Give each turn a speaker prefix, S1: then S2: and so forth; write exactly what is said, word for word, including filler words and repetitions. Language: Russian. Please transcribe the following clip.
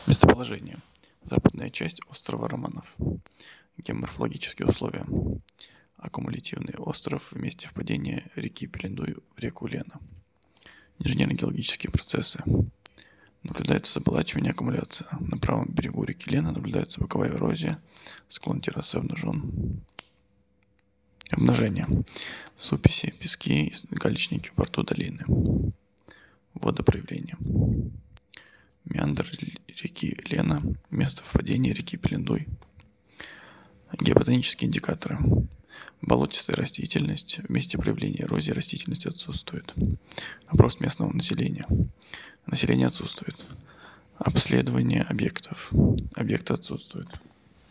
S1: Местоположение. Западная часть острова Романов. Геоморфологические условия. Аккумулятивный остров в месте впадения реки Пелендуй в реку Лена. Инженерно-геологические процессы. Наблюдается заболачивание, аккумуляция. На правом берегу реки Лена наблюдается боковая эрозия, склон террасы обнажен. Обнажение. Суписи, пески и галечники в борту долины. Водопроявление. Меандр реки Лена, место впадения реки Пелендуй. Геоботанические индикаторы. Болотистая растительность, в месте проявления эрозии растительность отсутствует. Опрос местного населения. Население отсутствует. Обследование объектов. Объекты отсутствуют.